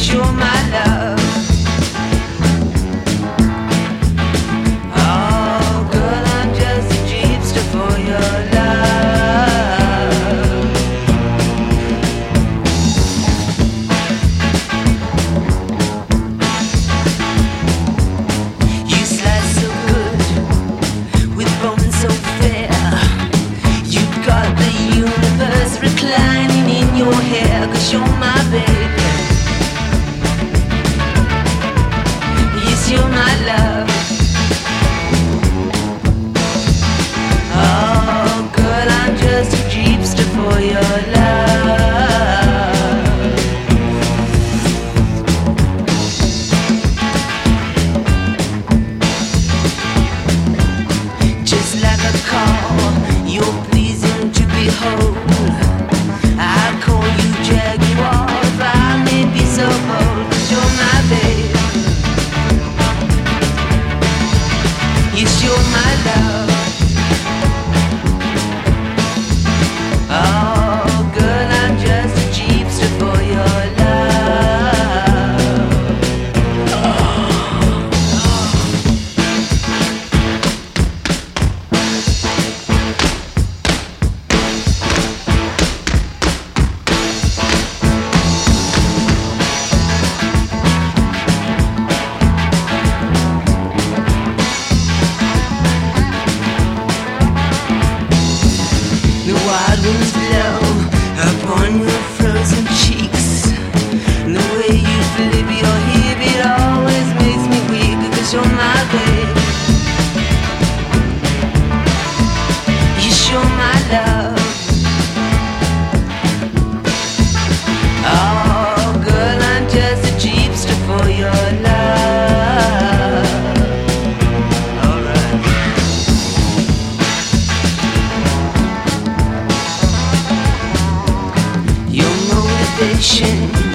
you're my love. Oh, girl, I'm just a jeepster for your love. You slice so good with bones so fair. You've got the universe reclining in your hair, 'cause you're my baby. Yes, you're my love. Oh, girl, I'm just a jeepster for your love. Just like a call, you're pleasing to behold. I call you Jaguar if I may be so bold, 'cause you're my babe. Yes, you're my love. Oh, girl, I'm just a jeepster for your love. The wild winds blow upon your frozen cheeks. And the way you flip your hip, it always makes me weak, 'cause you're my babe. Yes, you're my love. Oh, girl, I'm just a jeepster for your love. Alright. Your motivation